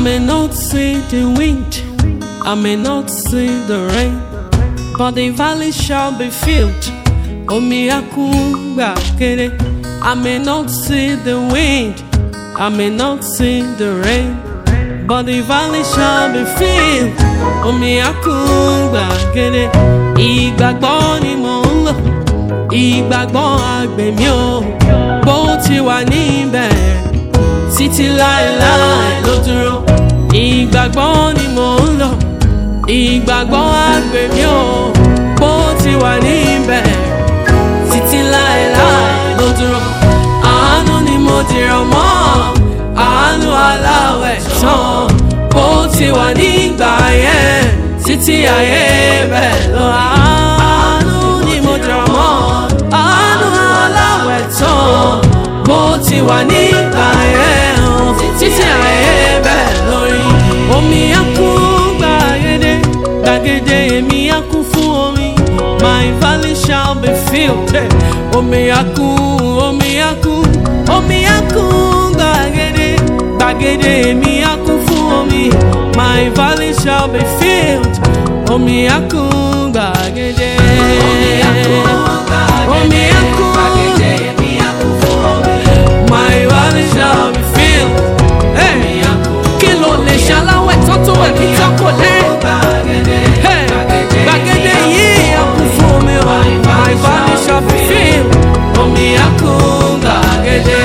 may not see the wind, I may not see the rain, but the valley shall be filled. Omi akun gbàgede. I may not see the wind, I may not see the rain, but the valley shall be filled. Omi akun gbàgede. Ìgbàgbọ́ ni mò ń lò, ìgbàgbọ́ àgbèmí o, bó ti wà níbẹ̀ títí láéláé ló dúró. Ìgbàgbọ́ ni mò ń lò, ìgbàgbọ́ àgbèmí o, bó ti wà níbẹ̀ títí láéláé ló dúró. Àánú ni mo dìrọ̀ mọ́, àánú aláwẹ̀ tán, bó ti wà nígbà yẹn títí ayé bẹ̀ lọ. Àánú ni mo dìrọ̀ mọ́, àánú aláwẹ̀ tán, bó ti wà nígbà yẹn títí ayé bẹ̀ lórí. Omi akún gbàgede, gbàgede èmi akún fún omi. My valley shall be filled. Omi akún, omi akún, omi akún gbàgede, gbàgede èmi akún fún omi. My valley shall be filled. Omi akún gbàgede, omi akún gbàgede, omi akún gbàgede èmi akún fún omi. My valley shall be filled. Hey, kí ló lè ṣaláwẹ̀ tó tó ẹ̀mí tó kò lẹ́rìn? Hey, gbàgede yìí akún fún omi o. My valley shall be filled. Omi akún gbàgede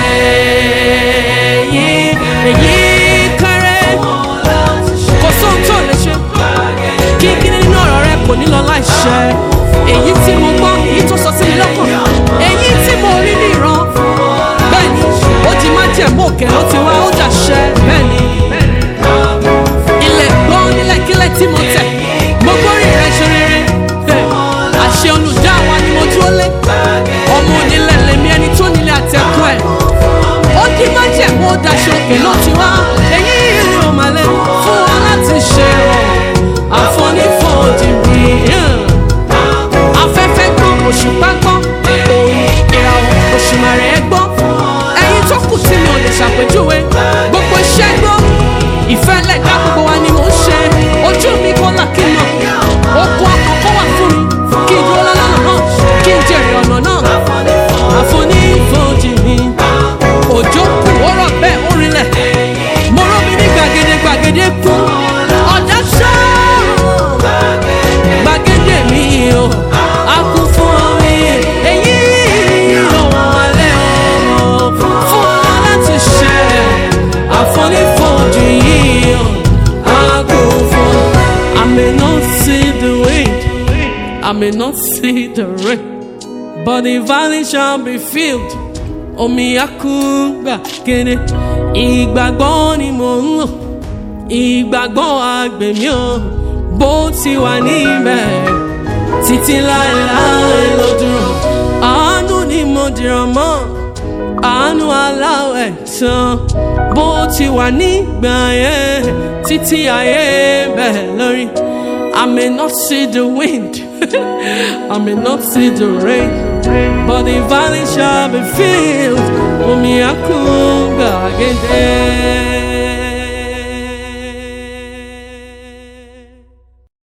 yìí, èyí kéré. Kò sóhun tó lè ṣe. Kíkí nínú ọ̀rọ̀ rẹ kò ní lọ láìṣẹ. Èyí tí mo gbọ́, èyí tó sọ sí mi lọ́kàn, èyí tí mo rí ní ìran. Bẹ́ẹ̀ni, ó di májẹ̀mú òkè ló ti wá, ó dàṣẹ. Bẹ́ẹ̀ni, ilẹ̀ gbọ́ nílẹ̀kílẹ̀ tí mo tẹ̀, mo gbórí rẹ̀ ṣe rere. Àṣẹ olùdá wa ni mo dúró lé. Ọmọ onílẹ̀ lèmi ẹni tó nílé àtẹ̀kọ́ ẹ̀. Ó di májẹ̀mú ó daṣọ òkè ló ti wá. Èyí ò mà lè fún wa láti ṣe ọ̀. Àfonífojì bí afẹ́fẹ́ gbọ́, òṣùpá gbọ́, ìràwọ̀ òṣùmàrè ẹ gbọ́. Ẹyin tó kù tí mi ò lè ṣàpèjúwe, gbogbo iṣẹ́ gbọ́. Ìfẹ́ lẹ̀dá gbogbo wa ni mò ń ṣe. Ojú mi kọ́ là kí n nà, okun ọkàn kọ́ wà fún mi. Kí n dúró lọ́nà náà, kí n jèrè ọ̀nà náà. Àfonífojì mi, òjò kù ó rọ̀ bẹ́ẹ̀ ó rinlẹ̀. Mo rọ́ mi ní gbàgede, gbàgede kú. Ọ̀dà ṣọ́ọ̀ gbàgede mi o, a kún fún omi. Èyí ọ̀wọ́n alẹ́ ọmọ fún ọ láti ṣe. Àfonífojì yìí o, a kún fún. I may not see the wind, I may not see the rain, but the valley shall be filled. Omi akún gbàgede. Ìgbàgbọ́ ni mò ń lò, ìgbàgbọ́ àgbèmí o, bó ti wà níbẹ̀ títí láéláé ló dúró. Àánú ni mo dìrọ̀ mọ́, àánú aláwẹ̀ tán, bó ti wà nígbà yẹn títí ayé bẹ̀ lórí. I may not see the wind, I may not see the rain, but the valley shall be filled. Omi akún gbàgede.